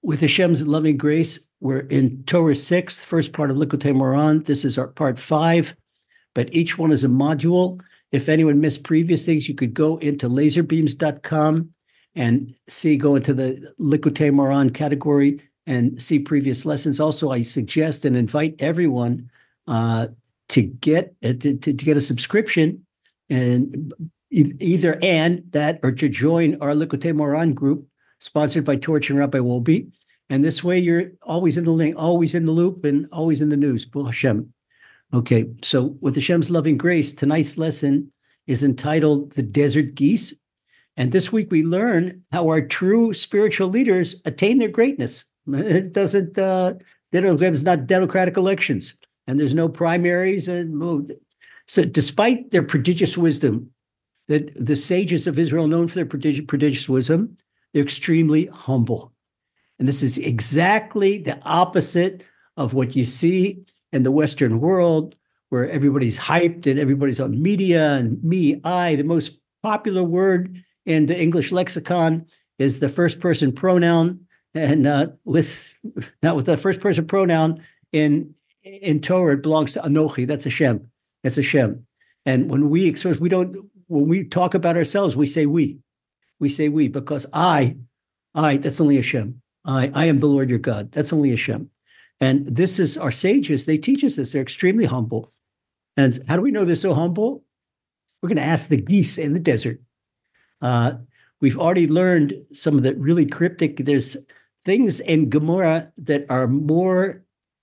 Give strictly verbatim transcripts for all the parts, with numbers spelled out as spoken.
with Hashem's loving grace, we're in Torah six, the first part of Likutei Moran. This is our part five, but each one is a module. If anyone missed previous things, you could go into laserbeams dot com and see, go into the Likutei Moran category and see previous lessons. Also, I suggest and invite everyone uh, to get uh, to, to get a subscription, and either and that or to join our Likutei Moran group, sponsored by Torch and Rabbi Wolbe. And this way you're always in the link, always in the loop, and always in the news. Baruch Hashem. Okay, so with Hashem's loving grace, tonight's lesson is entitled The Desert Geese. And this week we learn how our true spiritual leaders attain their greatness. It doesn't, uh, they don't, it's not democratic elections, and there's no primaries. And so despite their prodigious wisdom, that the sages of Israel, known for their prodigious, prodigious wisdom, they're extremely humble. And this is exactly the opposite of what you see in the Western world, where everybody's hyped and everybody's on media and me, I. The most popular word in the English lexicon is the first person pronoun, and uh, with not with the first person pronoun in in Torah, it belongs to Anochi. That's Hashem. That's Hashem. And when we express, we don't. When we talk about ourselves, we say we. We say we because I, I. That's only Hashem. I, I am the Lord your God. That's only Hashem. And this is our sages. They teach us this. They're extremely humble. And how do we know they're so humble? We're going to ask the geese in the desert. Uh, we've already learned some of the really cryptic. There's things in Gemara that are more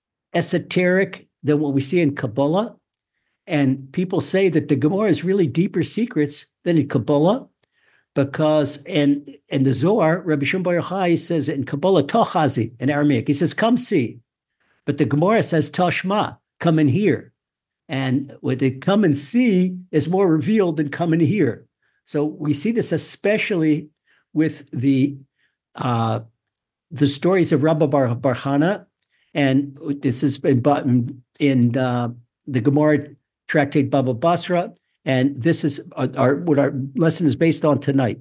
esoteric than what we see in Kabbalah. And people say that the Gemara is really deeper secrets than in Kabbalah. Because in, in the Zohar, Rabbi Shimon Bar Yochai says in Kabbalah, Tochazi, in Aramaic, he says, come see. But the Gemara says, Tashma, come and hear. And what they come and see is more revealed than come and hear. So we see this especially with the uh, the stories of Rabbi Bar, Bar Chana. And this is in, in uh, the Gemara tractate Baba Basra. And this is our, our what our lesson is based on tonight.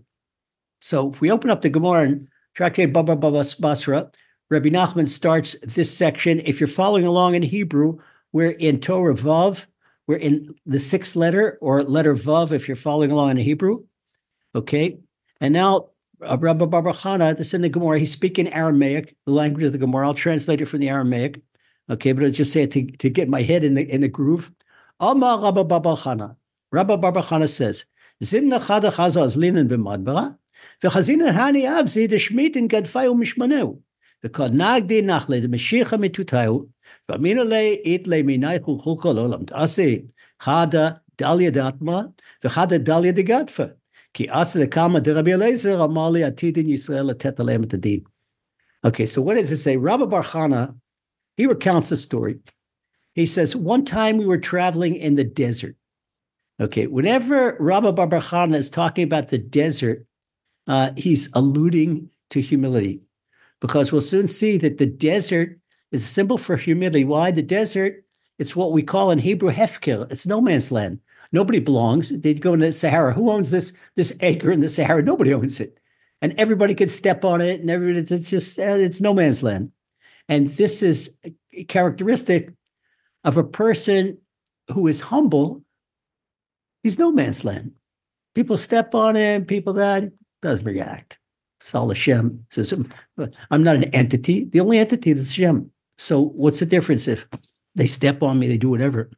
So if we open up the Gemara and tractate Baba Basra, Rabbi Nachman starts this section. If you're following along in Hebrew, we're in Torah Vav. We're in the sixth letter, or letter Vav, if you're following along in Hebrew. Okay. And now uh, Rabbi Bar Chana, this is in the Gemara, he's speaking Aramaic, the language of the Gemara. I'll translate it from the Aramaic. Okay, but I'll just say it to, to get my head in the in the groove. Amar Rabbi Bar Chana. Rabbi Bar Chana says, Zimna chada chaza azlinen b'madbara, v'chazina hani abzi d'shmitin gadfai u'mishmaneu, v'kod nagdi nachle d'meshicha mitutayu, v'amina le it le minaychu chulka l'olam t'ase, chada dalya d'atma, v'chada dalya d'gadfa, ki asa d'kama d'Rabbi Eliezer amali atidin Yisrael atet alem etadin. Okay, so what does it say? Rabbi Bar Chana, he recounts a story. He says, one time we were traveling in the desert. Okay, whenever Rabbi Bar Chana is talking about the desert, uh, he's alluding to humility, because we'll soon see that the desert is a symbol for humility. Why? The desert, it's what we call in Hebrew hefker. It's no man's land. Nobody belongs. They'd go into the Sahara. Who owns this, this acre in the Sahara? Nobody owns it. And everybody can step on it, and everybody, it's just, it's no man's land. And this is a characteristic of a person who is humble. He's no man's land. People step on him, people that doesn't react. Sal Hashem says, I'm not an entity. The only entity is Hashem. So what's the difference if they step on me, they do whatever?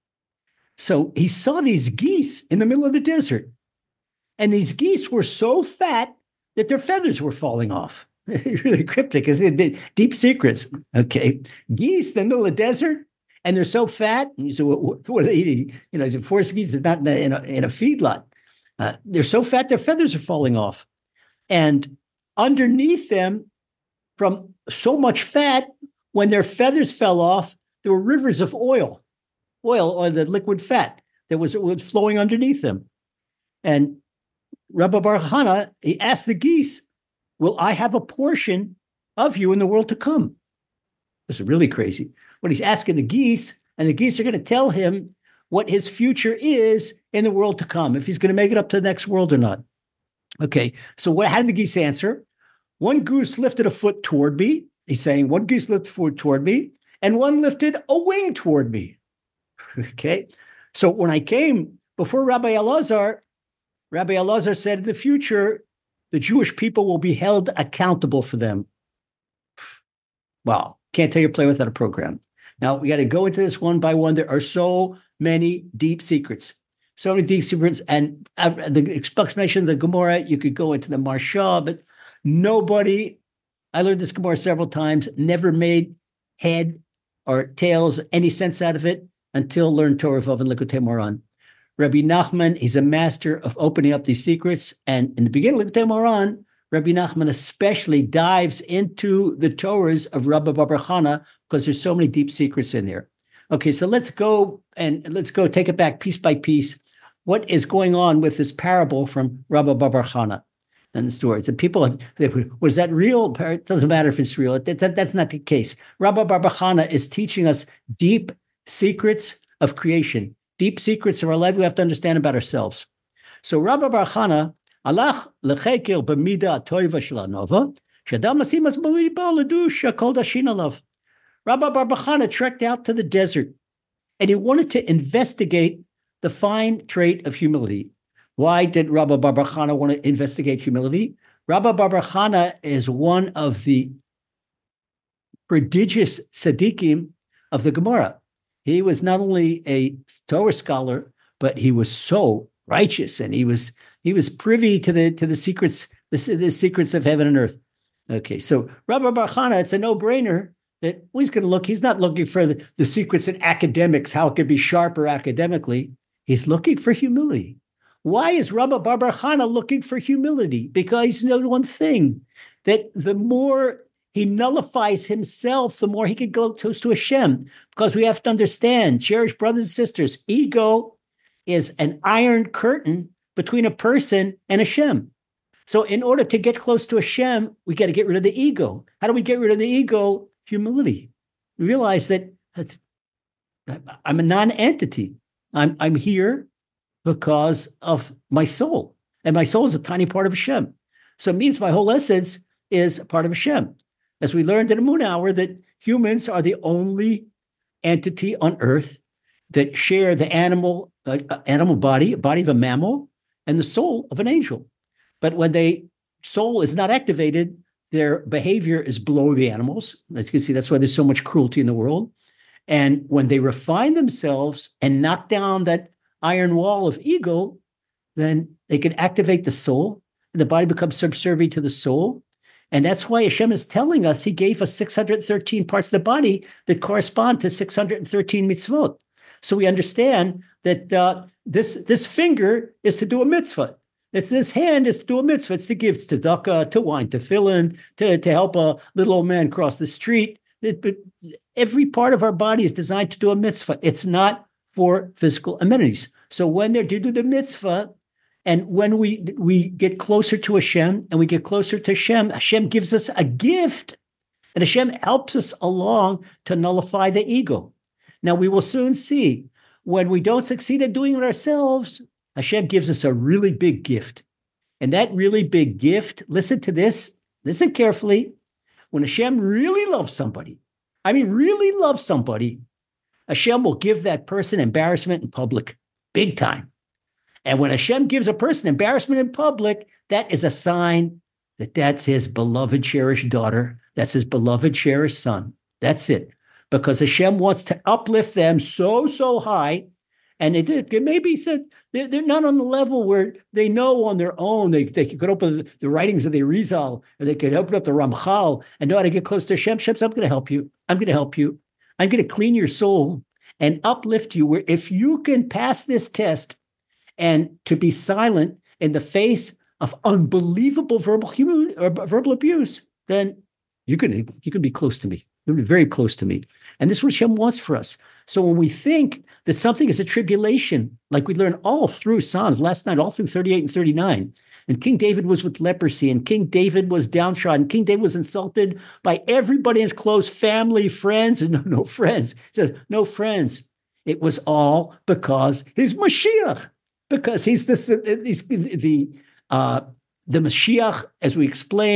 So he saw these geese in the middle of the desert. And these geese were so fat that their feathers were falling off. Really cryptic, isn't it? Deep secrets. Okay. Geese in the middle of the desert. And they're so fat. And you say, what, what are they eating? You know, forest geese is not in a, in a, in a feedlot. Uh, they're so fat, their feathers are falling off. And underneath them, from so much fat, when their feathers fell off, there were rivers of oil, oil or the liquid fat that was, was flowing underneath them. And Rabbi Bar Chana, he asked the geese, will I have a portion of you in the world to come? This is really crazy. What he's asking the geese, and the geese are going to tell him what his future is in the world to come, if he's going to make it up to the next world or not. Okay, so what? How did the geese answer? One goose lifted a foot toward me. He's saying one goose lifted a foot toward me, and one lifted a wing toward me. Okay. So when I came before Rabbi Elazar, Rabbi Elazar said in the future, the Jewish people will be held accountable for them. Well, can't tell you play without a program. Now, we got to go into this one by one. There are so many deep secrets, so many deep secrets. And the explanation of the Gemara, you could go into the Marsha, but nobody, I learned this Gemara several times, never made head or tails, any sense out of it until learned Torah Vav and Likutei Moharan. Rabbi Nachman, he's a master of opening up these secrets. And in the beginning of Likutei Moharan, Rabbi Nachman especially dives into the Torahs of Rabbi Bar Chana because there's so many deep secrets in there. Okay, so let's go and let's go take it back piece by piece. What is going on with this parable from Rabbi Bar Chana and the stories? The people, was that real? It doesn't matter if it's real. That, that, that's not the case. Rabbi Bar Chana is teaching us deep secrets of creation, deep secrets of our life we have to understand about ourselves. So Rabbi Bar Chana, Alach lecheker b'mida toiva shel hanova, shadam asimas b'liba ledu shakol dashin alav. Rabbi Bar Chana trekked out to the desert, and he wanted to investigate the fine trait of humility. Why did Rabbi Bar Chana want to investigate humility? Rabbi Bar Chana is one of the prodigious tzaddikim of the Gemara. He was not only a Torah scholar, but he was so righteous, and he was he was privy to the to the secrets the, the secrets of heaven and earth. Okay, so Rabbi Bar Chana, it's a no-brainer that well, he's going to look. He's not looking for the, the secrets in academics, how it could be sharper academically. He's looking for humility. Why is Rabbi Bar Chana looking for humility? Because he knows one thing, that the more he nullifies himself, the more he can go close to Hashem. Because we have to understand, cherished brothers and sisters, ego is an iron curtain between a person and Hashem. So in order to get close to Hashem, we got to get rid of the ego. How do we get rid of the ego? Humility. We realize that I'm a non-entity. I'm, I'm here because of my soul. And my soul is a tiny part of Hashem. So it means my whole essence is a part of Hashem. As we learned in the Moon Hour, that humans are the only entity on Earth that share the animal, uh, animal body, body of a mammal, and the soul of an angel. But when the soul is not activated, their behavior is below the animals. As you can see, that's why there's so much cruelty in the world. And when they refine themselves and knock down that iron wall of ego, then they can activate the soul, and the body becomes subservient to the soul. And that's why Hashem is telling us he gave us six hundred thirteen parts of the body that correspond to six hundred thirteen mitzvot. So we understand that uh, this, this finger is to do a mitzvah. It's this hand is to do a mitzvah. It's to give tzedakah, to wine, to fill in, to, to help a little old man cross the street. It, but every part of our body is designed to do a mitzvah. It's not for physical amenities. So when they're to do the mitzvah, and when we we get closer to Hashem and we get closer to Hashem, Hashem gives us a gift, and Hashem helps us along to nullify the ego. Now, we will soon see when we don't succeed at doing it ourselves, Hashem gives us a really big gift. And that really big gift, listen to this, listen carefully. When Hashem really loves somebody, I mean, really loves somebody, Hashem will give that person embarrassment in public, big time. And when Hashem gives a person embarrassment in public, that is a sign that that's his beloved, cherished daughter. That's his beloved, cherished son. That's it. Because Hashem wants to uplift them so, so high. And it, it may be that they're, they're not on the level where they know on their own. They, they could open the, the writings of the Arizal, or they could open up the Ramchal and know how to get close to Hashem. Hashem, I'm going to help you. I'm going to help you. I'm going to clean your soul and uplift you. Where if you can pass this test, and to be silent in the face of unbelievable verbal human or verbal abuse, then you can you can be close to me. You'll be very close to me. And this is what Hashem wants for us. So when we think that something is a tribulation, like we learned all through Psalms last night, all through thirty-eight and thirty-nine, and King David was with leprosy, and King David was downtrodden, King David was insulted by everybody in his close family, friends, and no, no friends. He said, no friends. It was all because he's Mashiach. Because he's this, he's the uh, the Mashiach, as we explained,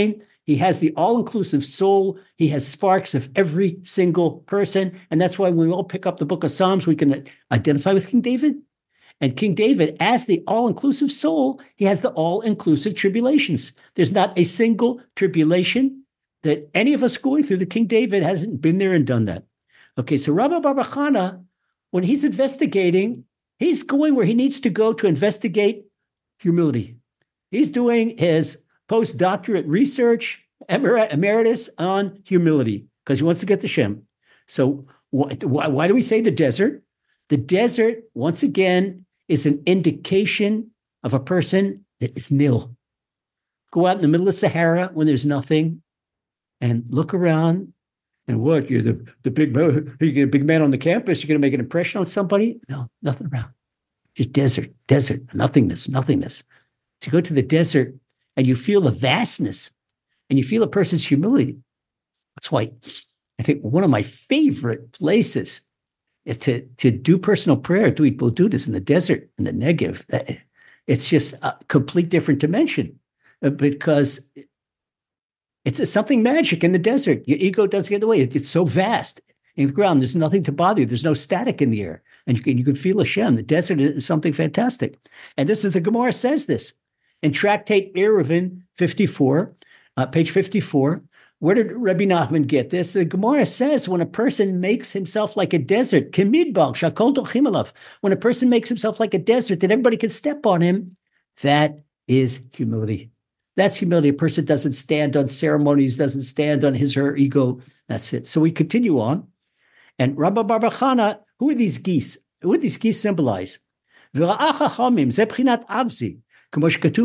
He has the all-inclusive soul. He has sparks of every single person. And that's why when we all pick up the book of Psalms, we can identify with King David. And King David, as the all-inclusive soul, he has the all-inclusive tribulations. There's not a single tribulation that any of us going through that King David hasn't been there and done that. Okay, so Rabbi Bar Bar Chana, when he's investigating, he's going where he needs to go to investigate humility. He's doing his postdoctorate research, emer- emeritus on humility, because he wants to get to Shem. So wh- why, why do we say the desert? The desert, once again, is an indication of a person that is nil. Go out in the middle of Sahara when there's nothing and look around. And what, you're the, the big, you're a big man on the campus, you're going to make an impression on somebody? No, nothing around. Just desert, desert, nothingness, nothingness. To go to the desert and you feel the vastness and you feel a person's humility. That's why I think one of my favorite places is to, to do personal prayer, to eat bodudis in the desert, in the Negev. It's just a complete different dimension because it's something magic in the desert. Your ego doesn't get in the way. It's so vast in the ground. There's nothing to bother you. There's no static in the air. And you can, you can feel Hashem. The desert is something fantastic. And this is the Gemara says this. In Tractate Eruvin fifty-four, uh, page fifty-four, where did Rabbi Nachman get this? The Gemara says when a person makes himself like a desert, kimidbar shakol dochim alav, when a person makes himself like a desert that everybody can step on him, that is humility. That's humility. A person doesn't stand on ceremonies, doesn't stand on his or her ego. That's it. So we continue on. And Rabbi Bar Bar Chana, who are these geese? Who do these geese symbolize? So it's a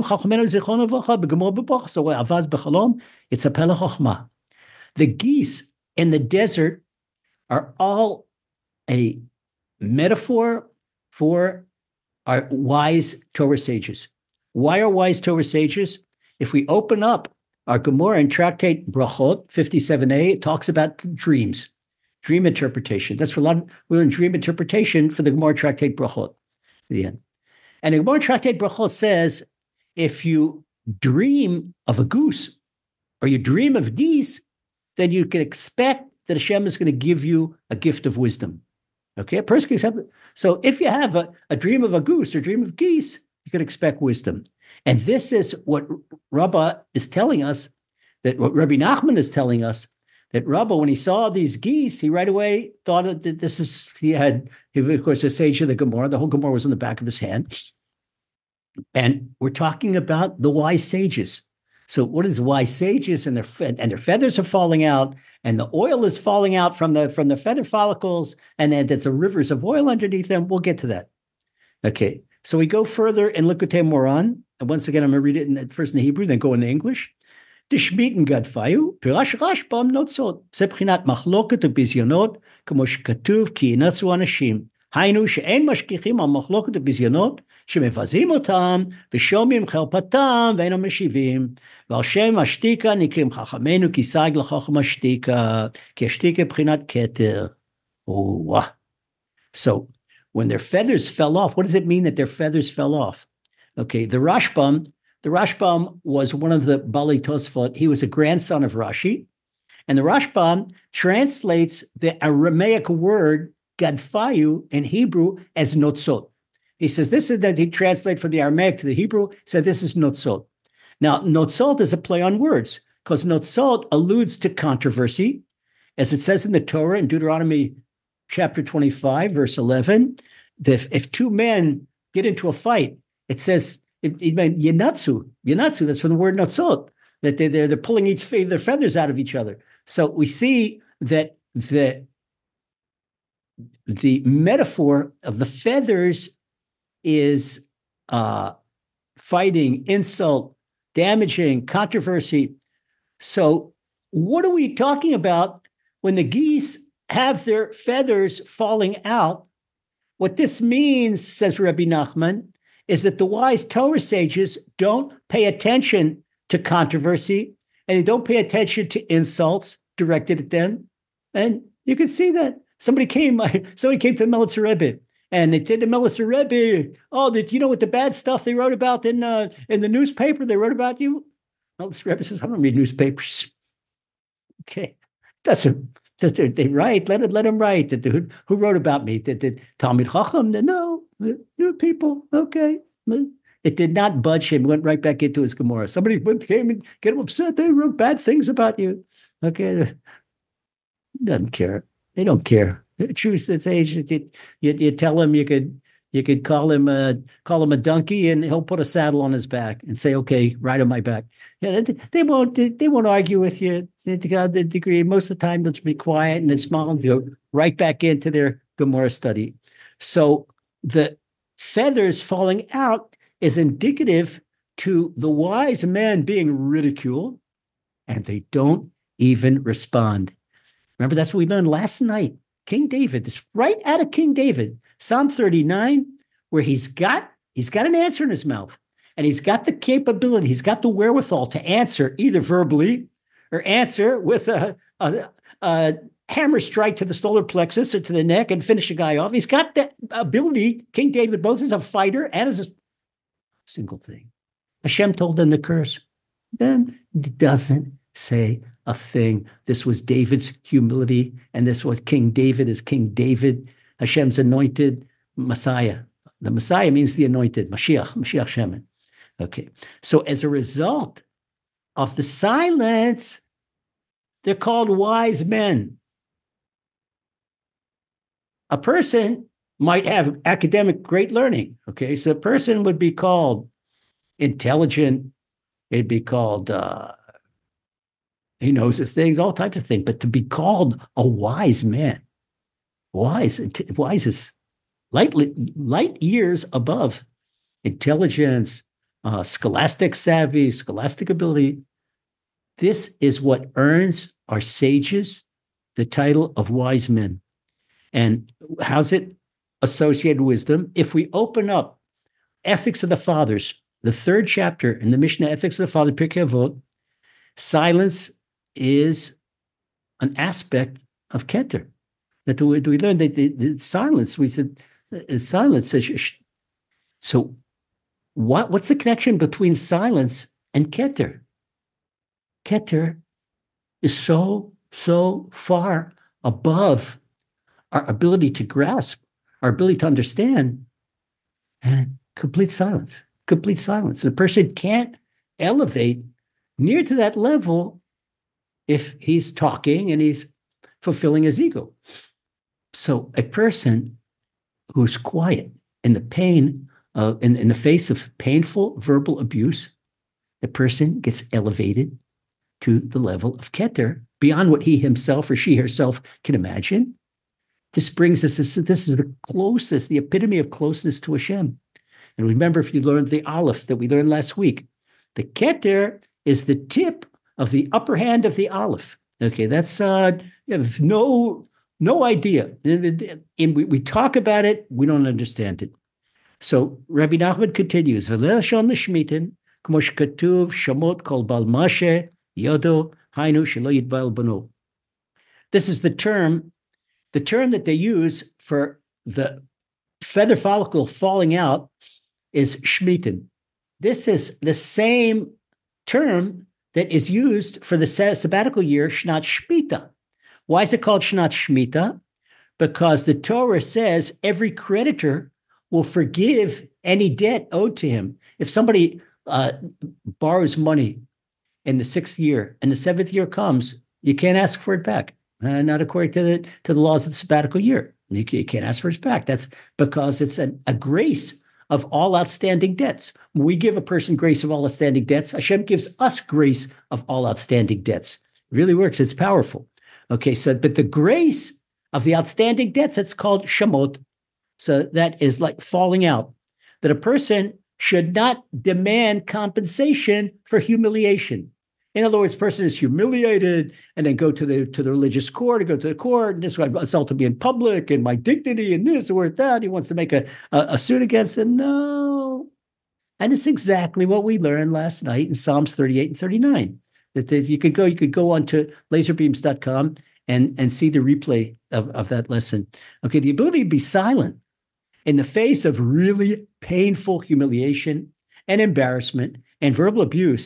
Pelech Chochmah. The geese in the desert are all a metaphor for our wise Torah sages. Why are wise Torah sages? If we open up our Gemara in Tractate Brachot fifty-seven a, it talks about dreams, dream interpretation. That's for a lot of, we're in dream interpretation for the Gemara Tractate Brachot. The end. And the Gemara Tractate Brachot says, if you dream of a goose or you dream of geese, then you can expect that Hashem is going to give you a gift of wisdom. Okay, a person can accept it. So if you have a, a dream of a goose or dream of geese, you can expect wisdom. And this is what Rabbah is telling us, that what Rabbi Nachman is telling us, that Rabbah, when he saw these geese, he right away thought that this is, he had, he, of course, a sage of the Gemara. The whole Gemara was on the back of his hand. And we're talking about the wise sages. So what is wise sages? And their and their feathers are falling out, and the oil is falling out from the from the feather follicles, and then there's a rivers of oil underneath them. We'll get to that. Okay. So we go further in Likutei Moran. And once again, I'm going to read it in, first in the Hebrew, then go in the English. Dishmiten gadfayu, pirash rashbam notzot, sepchinat machloket ubizyonot, kamo shekatuv ki inatzu anashim. היינו שאין משגיחים על מחלוקת וביזיונות, שמבזים אותם ושומעים חרפתם ואינם משיבים. ועל שם השתיקה נקראים חכמינו כי סייג לחכם השתיקה, כי השתיקה בחינת כתר. Oh, so when their feathers fell off, what does it mean that their feathers fell off? Okay, the Rashbam, the Rashbam was one of the Bali Tosfot. He was a grandson of Rashi. And the Rashbam translates the Aramaic word gadfayu in Hebrew as notzot. He says this is that he translates from the Aramaic to the Hebrew, said this is notzot. Now, notzot is a play on words because notzot alludes to controversy, as it says in the Torah in Deuteronomy chapter twenty-five, verse eleven, that if, if two men get into a fight, it says, it, it meant yenatsu, yenatsu, that's from the word notzot, that they, they're, they're pulling each their feathers out of each other. So we see that the The metaphor of the feathers is uh, fighting, insult, damaging, controversy. So what are we talking about when the geese have their feathers falling out? What this means, says Rabbi Nachman, is that the wise Torah sages don't pay attention to controversy and they don't pay attention to insults directed at them. And you can see that. Somebody came, somebody came to the Melitzer Rebbe, and they did the Melitzer Rebbe. Oh, did you know what the bad stuff they wrote about in uh, in the newspaper? They wrote about you. Well, this Rebbe says, I don't read newspapers. Okay. Doesn't, they, they write, let it, let them write. Who, who wrote about me? Did, did Talmud Chacham? No, you people. Okay. It did not budge him. He went right back into his Gemara. Somebody went, came and get him upset. They wrote bad things about you. Okay. Doesn't care. They don't care. The truth is, age, you, you, you tell him you could you could call him a call him a donkey, and he'll put a saddle on his back and say, "Okay, ride on my back." Yeah, they, they won't they, they won't argue with you to the degree. Most of the time, they'll just be quiet and smile and go right back into their Gemara study. So the feathers falling out is indicative to the wise men being ridiculed, and they don't even respond. Remember, that's what we learned last night. King David, this right out of King David, Psalm thirty-nine, where he's got he's got an answer in his mouth, and he's got the capability, he's got the wherewithal to answer either verbally or answer with a, a, a hammer strike to the solar plexus or to the neck and finish a guy off. He's got that ability, King David, both as a fighter and as a single thing. Hashem told him to curse. Then it doesn't say a thing. This was David's humility, and this was King David as King David, Hashem's anointed Messiah. The Messiah means the anointed, Mashiach, Mashiach Shemin. Okay, so as a result of the silence, they're called wise men. A person might have academic great learning, okay? So a person would be called intelligent, it'd be called uh, he knows his things, all types of things. But to be called a wise man, wise, wise is light, light years above intelligence, uh, scholastic savvy, scholastic ability. This is what earns our sages the title of wise men. And how's it associated with wisdom? If we open up Ethics of the Fathers, the third chapter in the Mishnah, Ethics of the Father, Pirkei Avot, silence is an aspect of Keter. That we, we learned that the, the silence, we said, uh, silence says, so what, what's the connection between silence and Keter? Keter is so, so far above our ability to grasp, our ability to understand, and complete silence, complete silence. A person can't elevate near to that level if he's talking and he's fulfilling his ego. So a person who's quiet in the pain, uh, in, in the face of painful verbal abuse, the person gets elevated to the level of Keter beyond what he himself or she herself can imagine. This brings us, this, this is the closest, the epitome of closeness to Hashem. And remember, if you learned the Aleph that we learned last week, the Keter is the tip of the upper hand of the Aleph. Okay, that's, uh, you have no, no idea. And we, we talk about it, we don't understand it. So Rabbi Nachman continues, V'le'ashon l'shmitin, k'mo shekatuv shamot kol bal mashe yodo hainu shelo yitbal bano. This is the term, the term that they use for the feather follicle falling out is shmitin. This is the same term that is used for the sabbatical year, Shnat Shmita. Why is it called Shnat Shmita? Because the Torah says every creditor will forgive any debt owed to him. If somebody uh, borrows money in the sixth year and the seventh year comes, you can't ask for it back. Uh, not according to the to the laws of the sabbatical year. You, you can't ask for it back. That's because it's an, a grace of all outstanding debts. When we give a person grace of all outstanding debts, Hashem gives us grace of all outstanding debts. It really works. It's powerful. Okay, so, but the grace of the outstanding debts, that's called shamot. So that is like falling out. That a person should not demand compensation for humiliation. In other words, person is humiliated and then go to the to the religious court, or go to the court, and this way assaulted me in public and my dignity and this or that. He wants to make a, a, a suit against him. No. And it's exactly what we learned last night in Psalms thirty-eight and thirty-nine. That if you could go, you could go on to laser beams dot com and, and see the replay of, of that lesson. Okay, the ability to be silent in the face of really painful humiliation and embarrassment and verbal abuse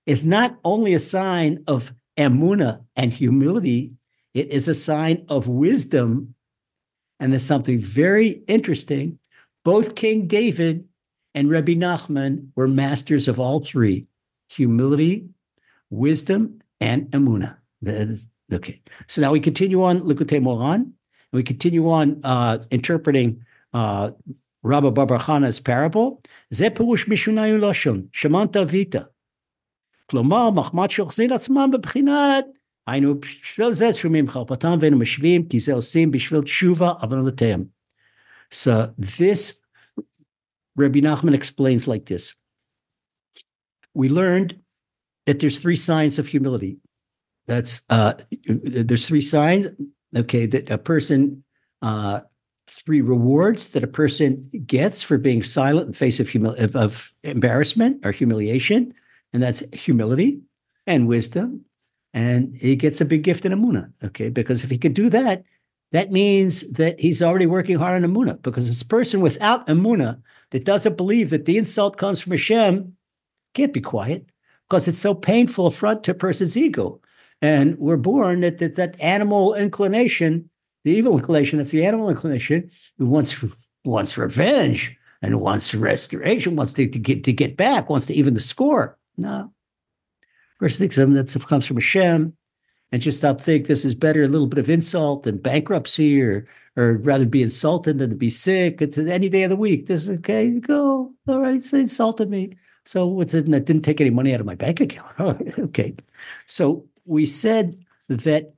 is not only a sign of emunah and humility, it is a sign of wisdom. And there's something very interesting. Both King David and Rabbi Nachman were masters of all three: humility, wisdom, and emunah. Okay, so now we continue on Likutei Moharan, and we continue on uh, interpreting uh, Rabbi Bar Chana's parable. Ze perush mishunayu lashon shamanta vita. Klomar machmat shochzin atzman bebchinat. היינו, בשביל זה שומעים חרפתם ואנו משווים, כי זה עושים בשביל תשובה עוונותיהם. So this, Rabbi Nachman explains like this. We learned that there's three signs of humility. That's, uh, there's three signs, okay, that a person, uh, three rewards that a person gets for being silent in face of, humil- of, of embarrassment or humiliation, and that's humility and wisdom. And he gets a big gift in emunah, okay? Because if he could do that, that means that he's already working hard on emunah. Because this person without emunah that doesn't believe that the insult comes from Hashem can't be quiet, because it's so painful affront to a person's ego. And we're born that that, that animal inclination, the evil inclination, that's the animal inclination, who wants wants revenge and wants restoration, wants to, to get to get back, wants to even the score. No. Person thinks something that comes from Hashem, and just stop think this is better, a little bit of insult than bankruptcy, or or rather be insulted than to be sick. It's any day of the week. This is okay, go. All right, they insulted me. So what's it? That didn't take any money out of my bank account. Oh, okay. So we said that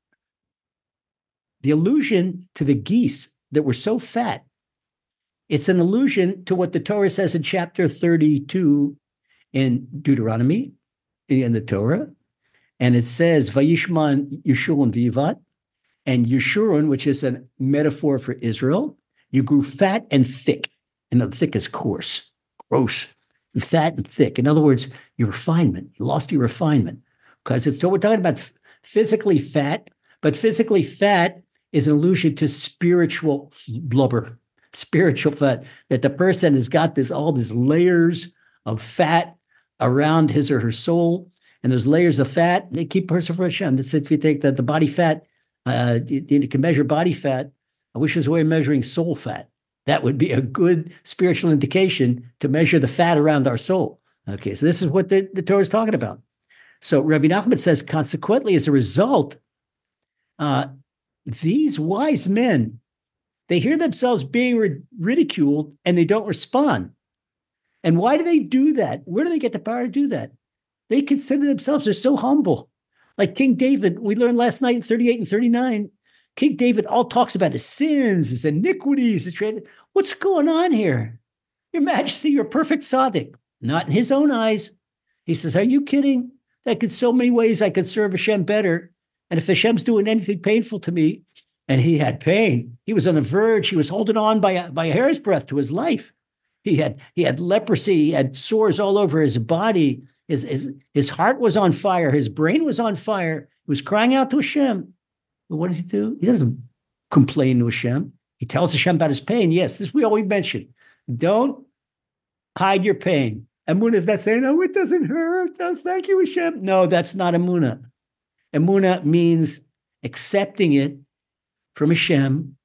the allusion to the geese that were so fat, it's an allusion to what the Torah says in chapter thirty-two in Deuteronomy, in the Torah, and it says Vayishman Yeshurun Vivat, and Yeshurun, which is a metaphor for Israel, you grew fat and thick, and the thick is coarse, gross, fat and thick. In other words, your refinement, you lost your refinement, because it's, so we're talking about physically fat, but physically fat is an allusion to spiritual blubber, spiritual fat, that the person has got this all these layers of fat around his or her soul, and those layers of fat, they keep person for Hashem. That's if you take that the body fat, uh, you, you can measure body fat. I wish there was a way of measuring soul fat. That would be a good spiritual indication to measure the fat around our soul. Okay, so this is what the, the Torah is talking about. So Rabbi Nachman says, consequently, as a result, uh, these wise men, they hear themselves being ri- ridiculed and they don't respond. And why do they do that? Where do they get the power to do that? They consider themselves, they're so humble. Like King David, we learned last night in thirty-eight and thirty-nine, King David all talks about his sins, his iniquities. His tra- What's going on here? Your Majesty, you're a perfect tzaddik. Not in his own eyes. He says, are you kidding? That could so many ways I could serve Hashem better. And if Hashem's doing anything painful to me, and he had pain, he was on the verge, he was holding on by a, by a hair's breadth to his life. He had he had leprosy. He had sores all over his body. His, his, his heart was on fire. His brain was on fire. He was crying out to Hashem. But what does he do? He doesn't complain to Hashem. He tells Hashem about his pain. Yes, this we always mentioned. Don't hide your pain. Emunah is not saying, oh, it doesn't hurt. Oh, thank you, Hashem. No, that's not Emunah. Emunah means accepting it from Hashem,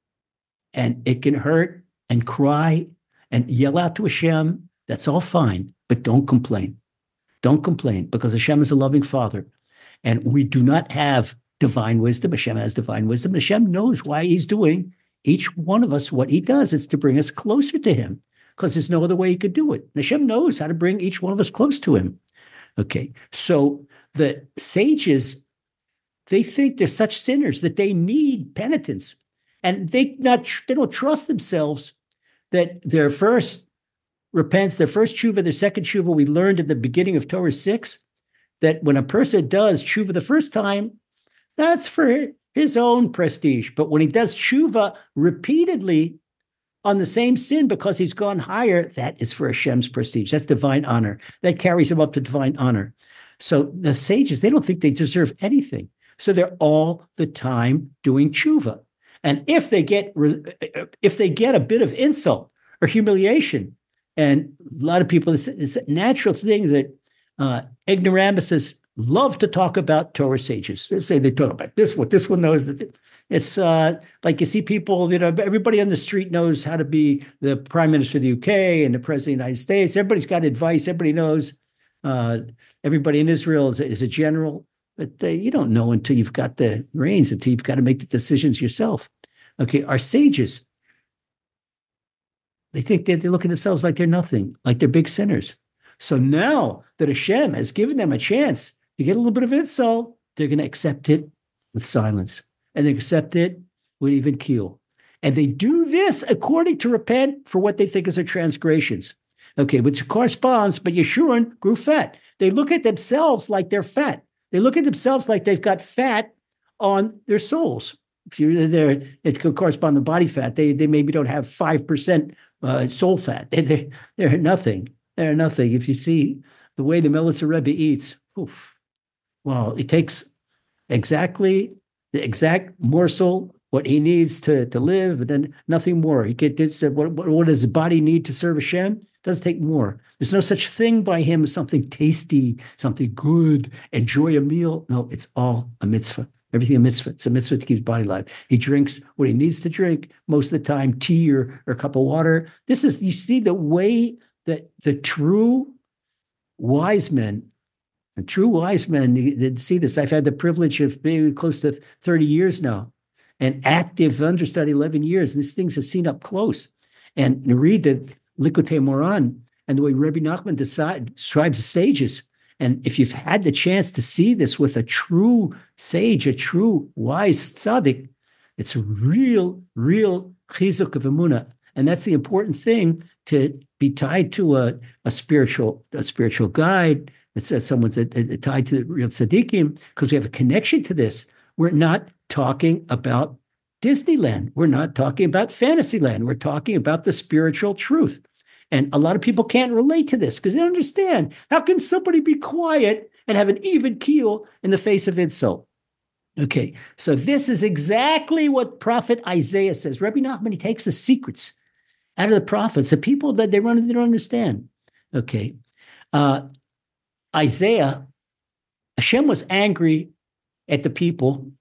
and it can hurt and cry and yell out to Hashem. That's all fine, but don't complain. Don't complain, because Hashem is a loving Father, and we do not have divine wisdom. Hashem has divine wisdom. Hashem knows why he's doing each one of us what he does. It's to bring us closer to him, because there's no other way he could do it. Hashem knows how to bring each one of us close to him. Okay, so the sages, they think they're such sinners that they need penitence, and they not they don't trust themselves that their first repents, their first tshuva, their second tshuva. We learned at the beginning of Torah six that when a person does tshuva the first time, that's for his own prestige. But when he does tshuva repeatedly on the same sin because he's gone higher, that is for Hashem's prestige. That's divine honor. That carries him up to divine honor. So the sages, they don't think they deserve anything. So they're all the time doing tshuva. And if they get if they get a bit of insult or humiliation, and a lot of people, it's, it's a natural thing that Uh, ignoramuses love to talk about Torah sages. They say they talk about this, what this one knows. It's uh, like you see people, you know, everybody on the street knows how to be the prime minister of the U K and the president of the United States. Everybody's got advice. Everybody knows. Uh, everybody in Israel is, is a general, but uh, you don't know until you've got the reins, until you've got to make the decisions yourself. Okay, our sages, they think that they look at themselves like they're nothing, like they're big sinners. So now that Hashem has given them a chance to get a little bit of insult, they're going to accept it with silence. And they accept it with even keel. And they do this according to repent for what they think is their transgressions. Okay, which corresponds, but Yeshurun grew fat. They look at themselves like they're fat. They look at themselves like they've got fat on their souls. If you're there, it could correspond to body fat. They, they maybe don't have five percent uh, soul fat. They, they're, they're nothing. They're nothing. If you see the way the Melitzer Rebbe eats, oof, well, it takes exactly the exact morsel, what he needs to, to live, and then nothing more. He get this, what, what, what does his body need to serve Hashem? It doesn't take more. There's no such thing by him as something tasty, something good, enjoy a meal. No, it's all a mitzvah. Everything a mitzvah. It's a mitzvah to keep his body alive. He drinks what he needs to drink, most of the time, tea or, or a cup of water. This is, you see the way that the true wise men, the true wise men, they see this. I've had the privilege of being close to thirty years now and active understudy eleven years. These things are seen up close. And you read the Likutei Moran and the way Rebbe Nachman decide, describes the sages. And if you've had the chance to see this with a true sage, a true wise tzaddik, it's a real, real chizuk of emunah. And that's the important thing, to be tied to a, a spiritual a spiritual guide. It's uh, someone that, that tied to the real tzaddikim, because we have a connection to this. We're not talking about Disneyland. We're not talking about Fantasyland. We're talking about the spiritual truth. And a lot of people can't relate to this because they don't understand. How can somebody be quiet and have an even keel in the face of insult? Okay, so this is exactly what Prophet Isaiah says. Rabbi Nachman, he takes the secrets out of the prophets, the people that they run, they don't understand. Okay, uh, Isaiah, Hashem was angry at the people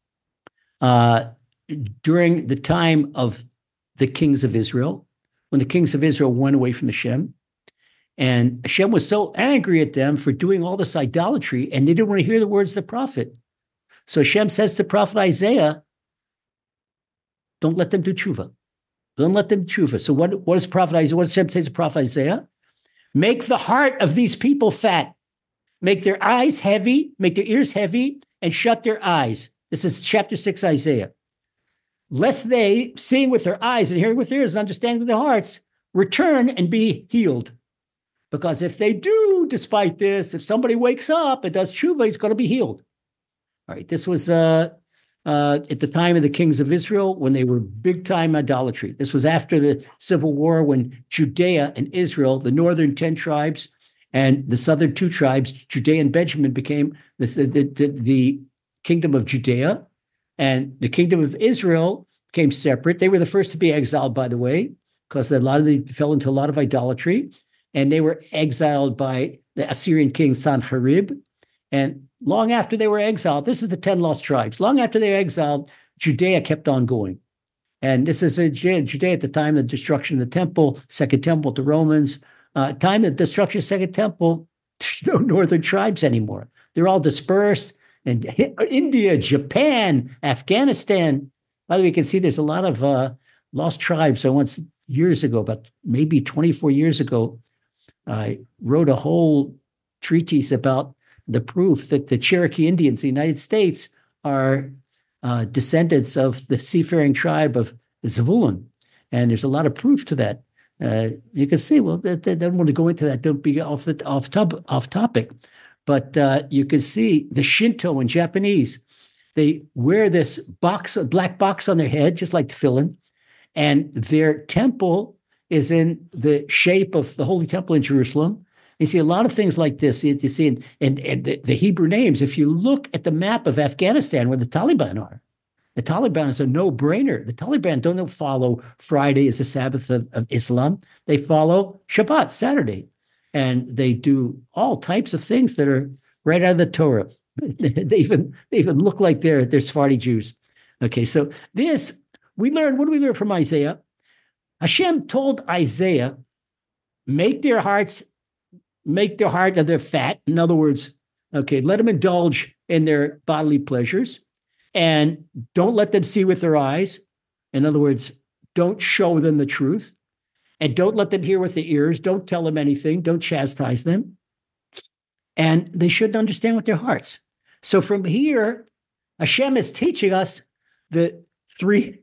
uh, during the time of the kings of Israel, when the kings of Israel went away from Hashem. And Hashem was so angry at them for doing all this idolatry, and they didn't want to hear the words of the prophet. So Hashem says to Prophet Isaiah, don't let them do tshuva. Don't let them do tshuva. So what, what does Prophet Isaiah, what does Hashem say to Prophet Isaiah? Make the heart of these people fat. Make their eyes heavy, make their ears heavy, and shut their eyes. This is chapter six, Isaiah. Lest they, seeing with their eyes and hearing with their ears and understanding with their hearts, return and be healed. Because if they do, despite this, if somebody wakes up and does tshuva, he's going to be healed. All right, this was uh, uh, at the time of the kings of Israel when they were big-time idolatry. This was after the Civil War when Judea and Israel, the northern ten tribes, and the southern two tribes, Judea and Benjamin, became this, the, the, the kingdom of Judea, and the kingdom of Israel became separate. They were the first to be exiled, by the way, because a lot of them fell into a lot of idolatry, and they were exiled by the Assyrian king Sanherib. And long after they were exiled, this is the ten lost tribes. Long after they were exiled, Judea kept on going. And this is a, Judea at the time of the destruction of the temple, second temple, the Romans. Uh, time of the destruction of the second temple, there's no northern tribes anymore. They're all dispersed. And India, Japan, Afghanistan. By the way, you can see there's a lot of uh, lost tribes. I once, years ago, about maybe twenty-four years ago, I wrote a whole treatise about the proof that the Cherokee Indians in the United States are uh, descendants of the seafaring tribe of Zebulun. And there's a lot of proof to that. Uh, you can see, well, they, they don't want to go into that. Don't be off the off, top, off topic. But uh, you can see the Shinto in Japanese. They wear this box, a black box on their head, just like tefillin. And their temple is in the shape of the Holy Temple in Jerusalem. You see a lot of things like this. You, you see in, in, in the, the Hebrew names. If you look at the map of Afghanistan, where the Taliban are, the Taliban is a no-brainer. The Taliban don't follow Friday as the Sabbath of, of Islam. They follow Shabbat, Saturday. and they do all types of things that are right out of the Torah. they even they even look like they're they're Sephardi Jews. Okay, so this we learn. What do we learn from Isaiah? Hashem told Isaiah, make their hearts, make their heart of their fat. In other words, okay, let them indulge in their bodily pleasures, and don't let them see with their eyes. In other words, don't show them the truth, and don't let them hear with the ears. Don't tell them anything. Don't chastise them. And they shouldn't understand with their hearts. So from here, Hashem is teaching us the three,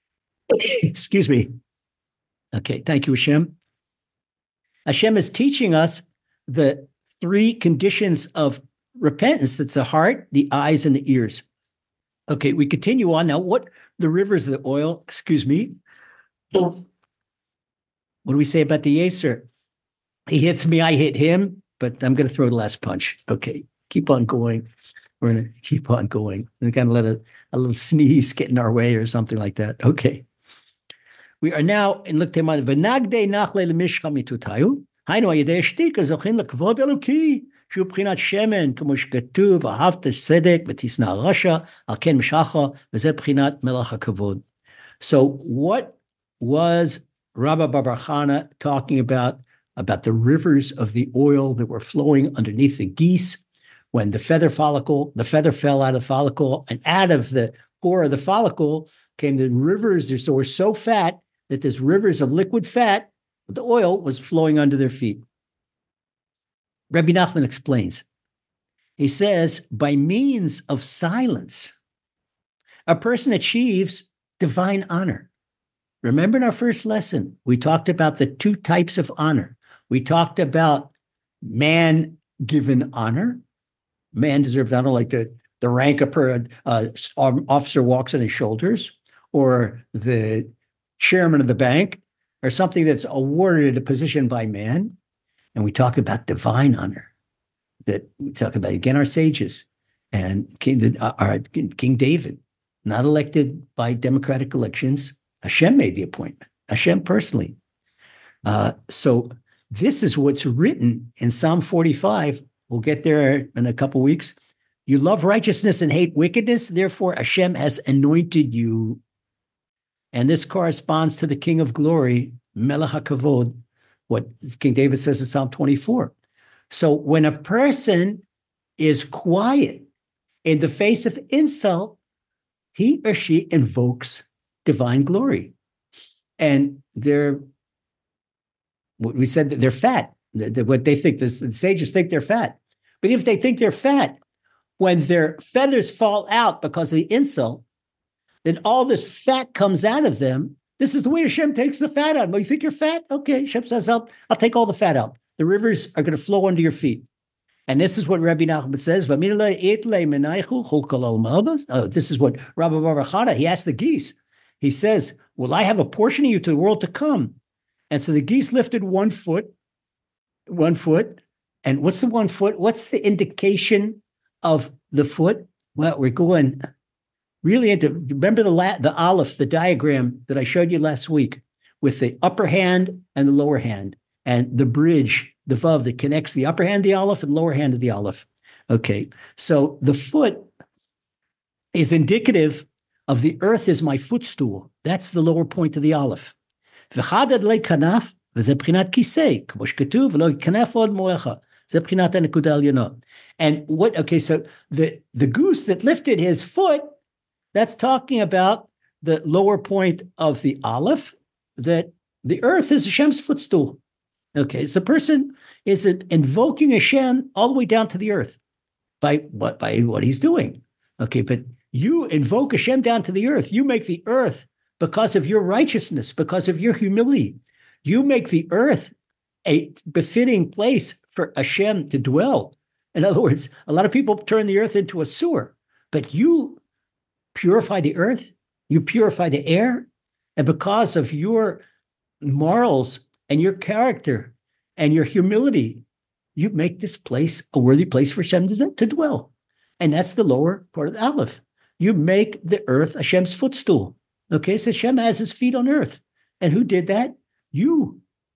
excuse me. Okay, thank you, Hashem. Hashem is teaching us the three conditions of repentance. That's the heart, the eyes, and the ears. Okay, we continue on now. What the rivers of the oil, excuse me. What do we say about the Yetzer? He hits me, I hit him, but I'm going to throw the last punch. Okay, keep on going. We're going to keep on going. We're going to let a, a little sneeze get in our way or something like that. Okay. We are now in look tema v'nagdei nachle lemishcha mitutayu. Hainu ayidei shtika zochin lekvod eloki shu b'chinat shemen k'mo shekatuv ahavta tzedek v'tisna rasha al ken mishacha v'zeh b'chinat melach hakavod. So what was Rabbi Bar Chana talking about? About the rivers of the oil that were flowing underneath the geese when the feather follicle, the feather fell out of the follicle, and out of the core of the follicle came the rivers. So were so fat that there's rivers of liquid fat, the oil was flowing under their feet. Rabbi Nachman explains. He says, by means of silence, a person achieves divine honor. Remember in our first lesson, we talked about the two types of honor. We talked about man-given honor. Man deserves honor, like the, the rank a per, uh, officer walks on his shoulders, or the chairman of the bank, or something that's awarded a position by man. And we talk about divine honor. That we talk about, again, our sages and King, uh, our, King David, not elected by democratic elections. Hashem made the appointment, Hashem personally. Uh, so this is what's written in Psalm forty-five. We'll get there in a couple weeks. You love righteousness and hate wickedness. Therefore, Hashem has anointed you. And this corresponds to the King of Glory, Melech HaKavod, what King David says in Psalm twenty-four. So when a person is quiet in the face of insult, he or she invokes divine glory. And they're, we said that they're fat. What they think, the sages think they're fat. But if they think they're fat, when their feathers fall out because of the insult, then all this fat comes out of them. This is the way Hashem takes the fat out. Well, you think you're fat? Okay, Hashem says, I'll, I'll take all the fat out. The rivers are going to flow under your feet. And this is what Rabbi Nachman says. Oh, this is what Rabbi Bar Chana, he asked the geese. He says, will I have a portion of you to the world to come? And so the geese lifted one foot, one foot. And what's the one foot? What's the indication of the foot? Well, we're going really into, remember the la, the aleph, the diagram that I showed you last week with the upper hand and the lower hand and the bridge, the vav that connects the upper hand of the aleph and lower hand of the aleph. Okay, so the foot is indicative of the earth is my footstool. That's the lower point of the aleph. V'chadad le kanaf v'zeh b'chinat kisei, k'mo shekatuv v'lo kanaf od moecha. Zeh b'chinat hanekuda elyono. And what, okay, so the, the goose that lifted his foot, that's talking about the lower point of the aleph, that the earth is Hashem's footstool. Okay, so a person is invoking Hashem all the way down to the earth by what, by what he's doing. Okay, but you invoke Hashem down to the earth. You make the earth, because of your righteousness, because of your humility, you make the earth a befitting place for Hashem to dwell. In other words, a lot of people turn the earth into a sewer, but you purify the earth, you purify the air, and because of your morals and your character and your humility, you make this place a worthy place for Hashem to dwell. And that's the lower part of the aleph. You make the earth Hashem's footstool. Okay, so Hashem has his feet on earth. And who did that? You.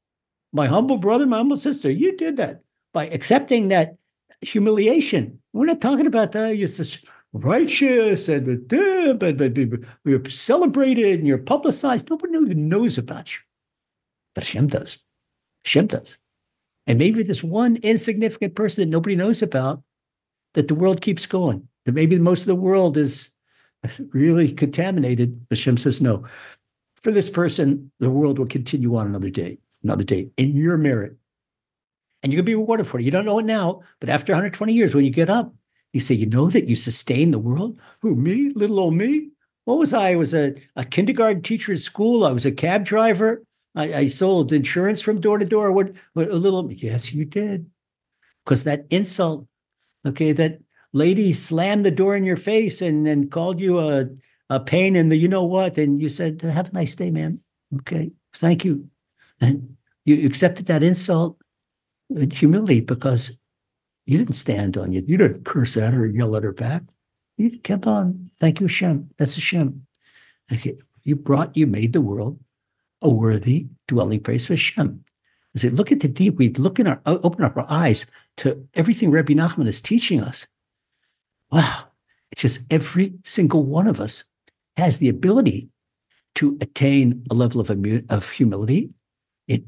My humble brother, my humble sister, you did that by accepting that humiliation. We're not talking about that. You're just righteous and but, but, but, but you're celebrated and you're publicized. Nobody even knows about you. But Hashem does. Hashem does. And maybe this one insignificant person that nobody knows about, that the world keeps going. That maybe most of the world is really contaminated. Hashem says, no. For this person, the world will continue on another day, another day, in your merit. And you can be rewarded for it. You don't know it now, but after one hundred twenty years, when you get up, you say, you know that you sustain the world? Who, me? Little old me? What was I? I was a, a kindergarten teacher at school. I was a cab driver. I, I sold insurance from door to door. What, what a little, yes, you did. Because that insult, okay, that lady slammed the door in your face and, and called you a, a pain in the you know what, and you said, have a nice day, man. Okay, thank you. And you accepted that insult with humility because you didn't stand on you. You didn't curse at her or yell at her back. You kept on. Thank you, Hashem. That's Hashem. Okay. You brought, you made the world a worthy dwelling place for Hashem. I say, look at the deep. We look in our, open up our eyes to everything Rabbi Nachman is teaching us. Wow. It's just every single one of us has the ability to attain a level of, of humility. It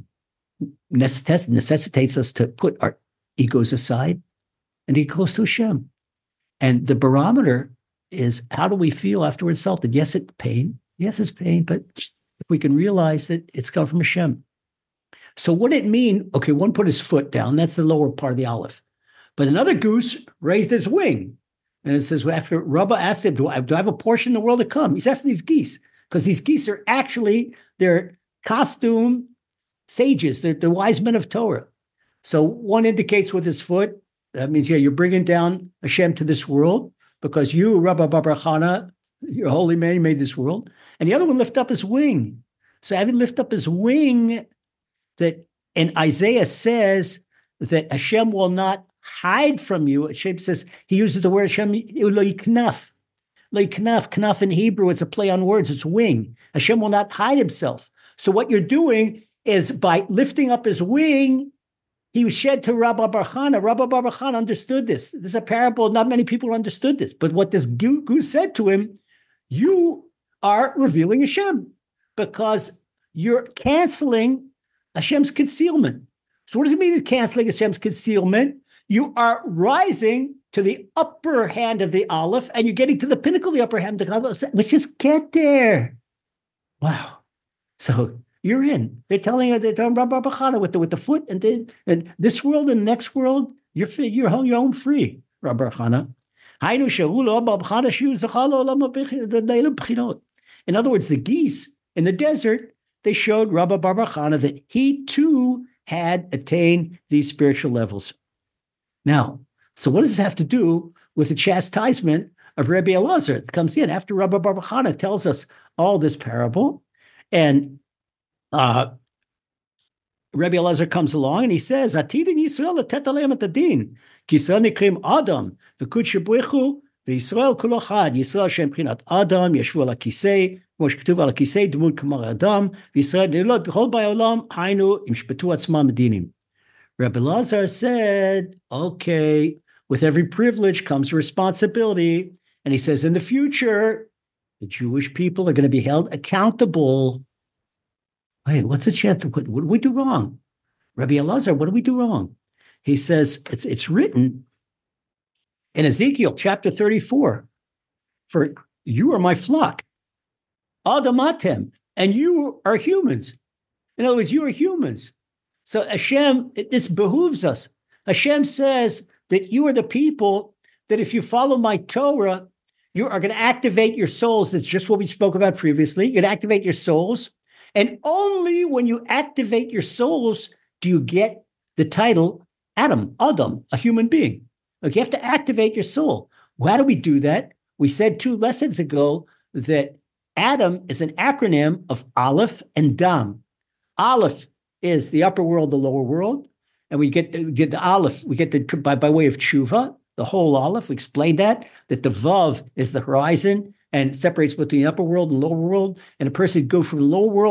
necessitates us to put our egos aside and get close to Hashem. And the barometer is, how do we feel after we're insulted? Yes, it's pain. Yes, it's pain, but if we can realize that it's come from Hashem. So what did it mean? Okay, one put his foot down. That's the lower part of the aleph. But another goose raised his wing. And it says, well, after Rabbah asked him, do I, do I have a portion in the world to come? He's asking these geese, because these geese are actually, they're costume sages. They're the wise men of Torah. So one indicates with his foot, that means, yeah, you're bringing down Hashem to this world because you, Rabbi Bar Chana, you're a holy man, you made this world. And the other one lift up his wing. So having lift up his wing, that, and Isaiah says that Hashem will not hide from you. Hashem says, he uses the word Hashem, lo yiknaf. Lo yiknaf, knaf in Hebrew, it's a play on words, it's wing. Hashem will not hide himself. So what you're doing is by lifting up his wing, he was shed to Rabbi Bar Chana. Rabbi Bar Chana understood this. This is a parable. Not many people understood this. But what this goose said to him, you are revealing Hashem because you're canceling Hashem's concealment. So what does it mean, canceling Hashem's concealment? You are rising to the upper hand of the aleph and you're getting to the pinnacle of the upper hand of the aleph. Let's just get there. Wow. So you're in. They're telling you, they're telling Rabbi Bar Chana with the with the foot, and then and this world and the next world, you're you're home, you're home free, Rabbi Bar Chana. In other words, the geese in the desert, they showed Rabbi Bar Chana that he too had attained these spiritual levels. Now, so what does this have to do with the chastisement of Rabbi Elazar that comes in after Rabbi Bar Chana tells us all this parable? And Uh, Rabbi Elazar comes along and he says, "Atidin Yisrael tetalem etadin, Yisrael nikrim Adam, v'kud shebrechu, v'Yisrael kol echad, Yisrael shem prinat Adam, yeshvu al hakisei, כמו שכתוב על הכיסא, דמות כמו אדם, וישראל לילות בכל באי עולם, היינו, אם שפטו עצמם מדינים." Rabbi Elazar said, okay, with every privilege comes responsibility. And he says, in the future, the Jewish people are going to be held accountable. Hey, what's the chance? What, what did we do wrong? Rabbi Elazar, what did we do wrong? He says, it's, it's written in Ezekiel chapter thirty-four, for you are my flock, Adamatem, and you are humans. In other words, you are humans. So Hashem, this behooves us. Hashem says that you are the people that if you follow my Torah, you are going to activate your souls. That's just what we spoke about previously. You're going to activate your souls. And only when you activate your souls do you get the title Adam, Adam, a human being. Like you have to activate your soul. Well, how do we do that? We said two lessons ago that Adam is an acronym of Aleph and Dam. Aleph is the upper world, the lower world. And we get, we get the Aleph, we get the by, by way of tshuva, the whole Aleph. We explained that, that the Vav is the horizon and separates between the upper world and lower world. And a person could go from the lower world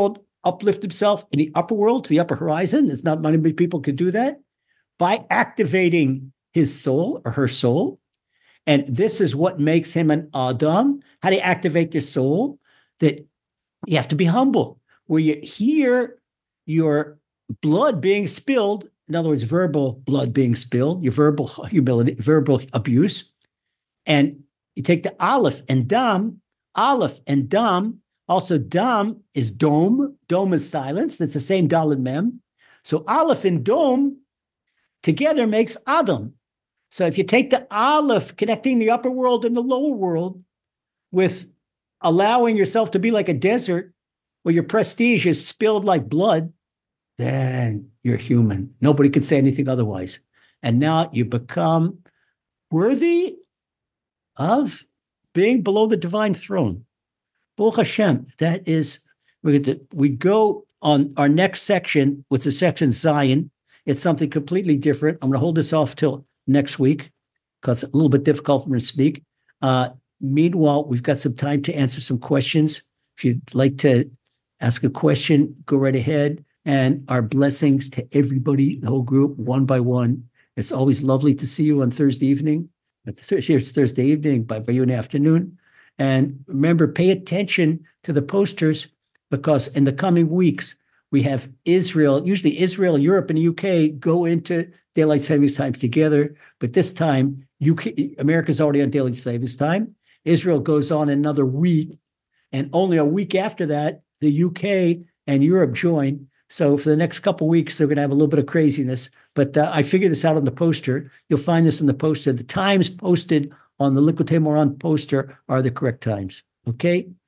uplift himself in the upper world to the upper horizon. It's not many people can do that by activating his soul or her soul. And this is what makes him an Adam. How do you activate your soul? That you have to be humble, where you hear your blood being spilled. In other words, verbal blood being spilled, your verbal humility, verbal abuse. And you take the Aleph and Dam, Aleph and Dam. Also, Dam is dome. Dome is silence. That's the same Dal and Mem. So Aleph and Dome together makes Adam. So if you take the Aleph, connecting the upper world and the lower world with allowing yourself to be like a desert where your prestige is spilled like blood, then you're human. Nobody can say anything otherwise. And now you become worthy of being below the divine throne. Baruch Hashem, that is, we're going to, we go on our next section, which is section Zion. It's something completely different. I'm going to hold this off till next week because it's a little bit difficult for me to speak. Uh, meanwhile, we've got some time to answer some questions. If you'd like to ask a question, go right ahead. And our blessings to everybody, the whole group, one by one. It's always lovely to see you on Thursday evening. It's Thursday evening, by, by you in the afternoon. And remember, pay attention to the posters because in the coming weeks, we have Israel, usually Israel, Europe, and the U K go into daylight savings times together. But this time, U K, America's already on daylight savings time. Israel goes on another week. And only a week after that, the U K and Europe join. So for the next couple of weeks, they're going to have a little bit of craziness. But uh, I figured this out on the poster. You'll find this in the poster. The times posted on the Likutei Moharan poster are the correct times. Okay?